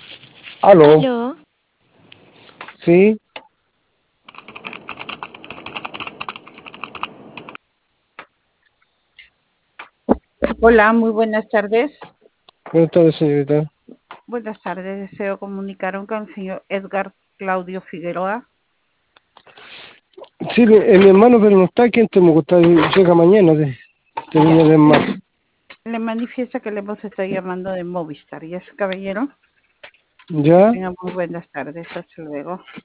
Aló, Aló, sí, Hola, muy buenas tardes. buenas tardes, señorita. Buenas tardes, deseo comunicar con el señor Edgar Claudio Figueroa. Sí, mi hermano, pero no está aquí en Temuco, llega mañana de Viña Ya, del Mar. le manifiesta que le hemos estado llamando de Movistar. ¿Y es caballero? Que ¿Ya? tenga muy buenas tardes. Hasta luego.